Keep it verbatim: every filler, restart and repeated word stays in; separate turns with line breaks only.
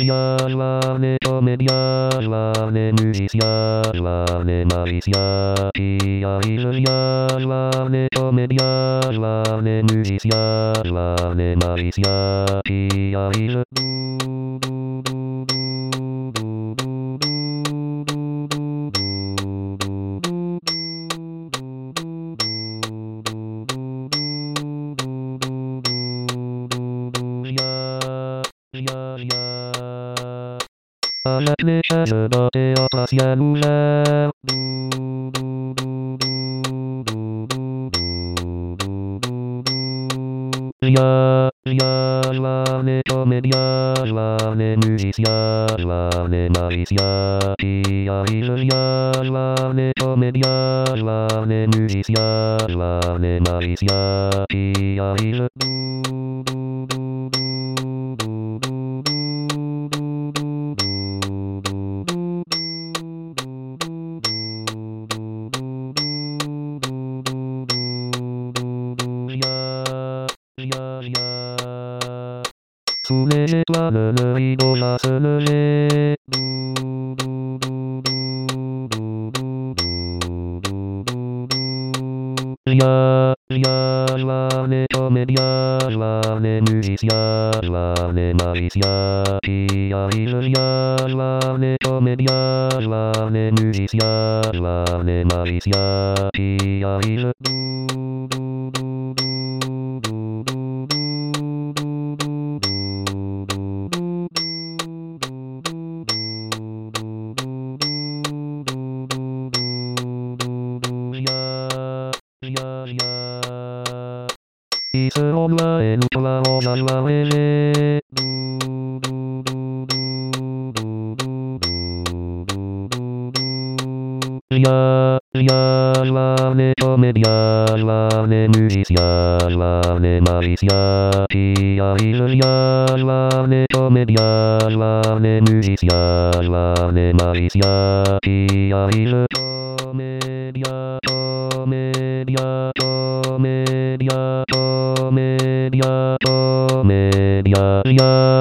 comedia, żlane komedia, żlane muzyczna, żlane malicja, pija i żelia, żlane komedia, żlane muzyczna, żlane malicja, pija i że... Ja, ja. Ale myślę, że do teatra muszę. Ja, ja, żlane komedia, żlane muzyczna, żlane malicja, pija i żelia, żlane komedia, żlane muzyczna, żlane malicja, pija i że... Ja, ja. Suneje planele i golasele. Ja, ja, żlane komedia, żlane muzyczna, żlane malicja, pija i żelia, żlane komedia, żlane muzyczna, żlane malicja, pija i że... Ja, ja. I se online utla ożarławele. Ja, ja, żlane komedia, żlane muzyczna, żlane malicja, pija i żelia, żlane komedia, żlane muzyczna, żlane malicja, pija i że... Komedia, komedia, komedia, komedia, komedia, ja.